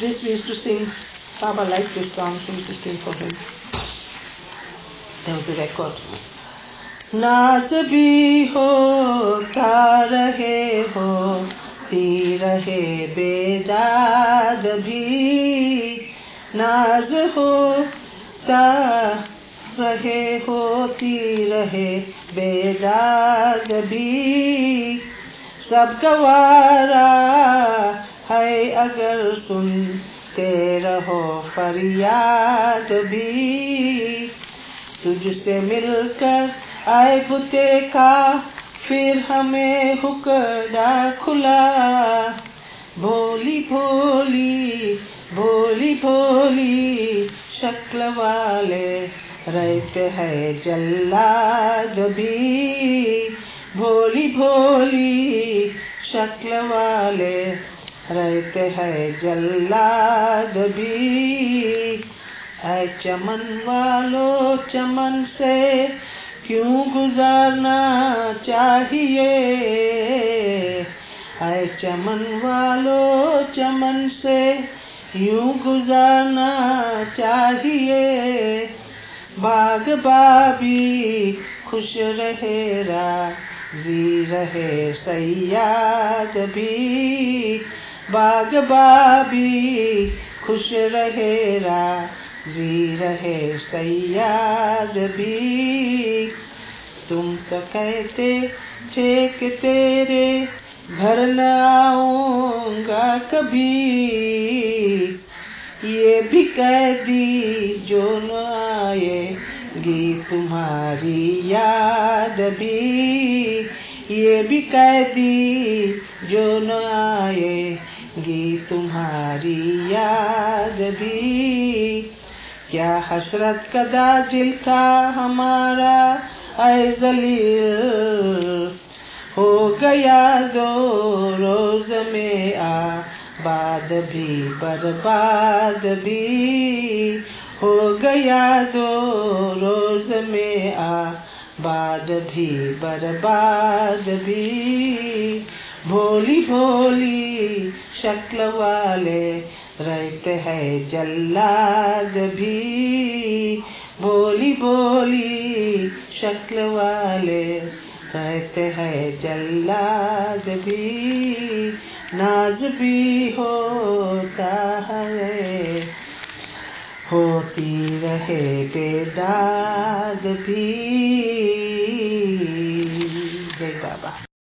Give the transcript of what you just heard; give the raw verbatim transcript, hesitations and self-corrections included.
This we used to sing. Baba liked this song, so we used to sing for him. There was a record. नाज भी होता रहे होती रहे बेदाद भी, नाज होता रहे होती रहे बेदाद भी, सब गवारा है अगर सुनते रहो फरियाद भी, तुझसे मिलकर आए बुते का फिर हमें हुक्का खुला, भोली भोली भोली भोली शक्ल वाले रहते हैं जल्लाद भी, भोली भोली शक्ल वाले रहते हैं जल्लाद भी। ऐ चमन वालों चमन से क्यों गुजारना चाहिए, ऐ चमन वालों चमन से यूं गुजारना चाहिए, बाग बाबी खुश रहे राजी रहे सैयाद भी, बाग बाबी खुश रहे राजी रहे सैयाद भी। तुम तो कहते थे कि तेरे घर न आऊंगा कभी, ये भी कह दी जो न आएगी तुम्हारी याद भी, ये भी कह दी जो न आएगी तुम्हारी याद भी। क्या हसरत कदा दिल था हमारा ऐ ज़लील, हो गया दो रोज में आबाद भी बर्बाद भी, हो गया दो रोज में आबाद भी बर्बाद भी। भोली भोली शक्ल वाले रहते हैं जल्लाद भी, भोली भोली शक्ल वाले रहते हैं जल्लाद भी, नाज भी होता है होती रहे बेदाद भी।